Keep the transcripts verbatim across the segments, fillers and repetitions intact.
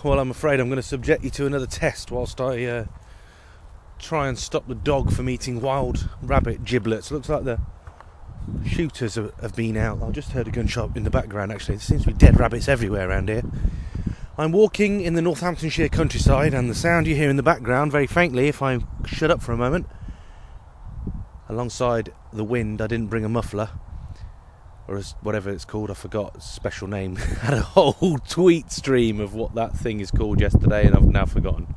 well, I'm afraid I'm going to subject you to another test whilst I uh, try and stop the dog from eating wild rabbit giblets. Looks like the shooters have, have been out. I just heard a gunshot in the background, actually. There seems to be dead rabbits everywhere around here. I'm walking in the Northamptonshire countryside, and the sound you hear in the background, very faintly, if I shut up for a moment, alongside the wind, I didn't bring a muffler, or as whatever it's called, I forgot its special name. I had a whole tweet stream of what that thing is called yesterday, and I've now forgotten.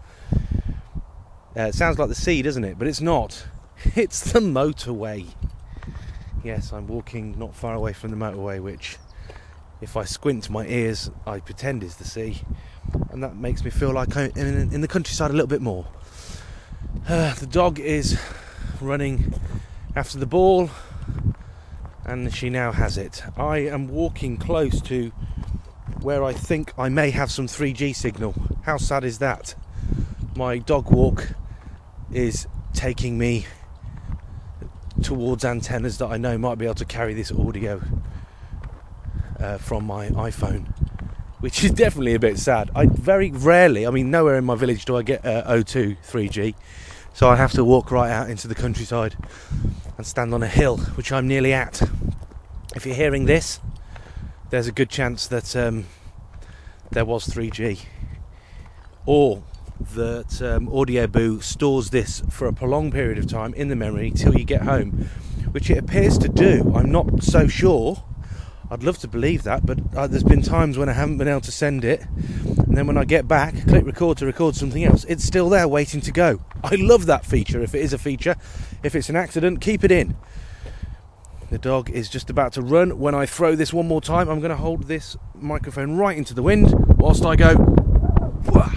Uh, it sounds like the sea, doesn't it? But it's not. It's the motorway. Yes, I'm walking not far away from the motorway, which, if I squint my ears, I pretend is the sea, and that makes me feel like I'm in, in the countryside a little bit more. Uh, the dog is running after the ball, and she now has it. I am walking close to where I think I may have some three G signal. How sad is that? My dog walk is taking me towards antennas that I know might be able to carry this audio uh, from my iPhone, which is definitely a bit sad. I very rarely, I mean nowhere in my village do I get uh, O two three G, so I have to walk right out into the countryside and stand on a hill, which I'm nearly at. If you're hearing this, there's a good chance that um, there was three G, or that um, Audioboo stores this for a prolonged period of time in the memory till you get home, which it appears to do. I'm not so sure. I'd love to believe that, but uh, there's been times when I haven't been able to send it, and then when I get back, click record to record something else, it's still there waiting to go. I love that feature, if it is a feature. If it's an accident, keep it in. The dog is just about to run. When I throw this one more time, I'm going to hold this microphone right into the wind whilst I go wah!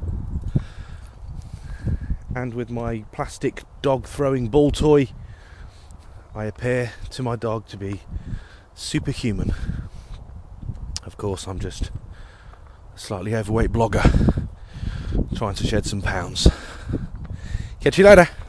And with my plastic dog throwing ball toy, I appear to my dog to be superhuman. Of course, I'm just a slightly overweight blogger trying to shed some pounds. Catch you later.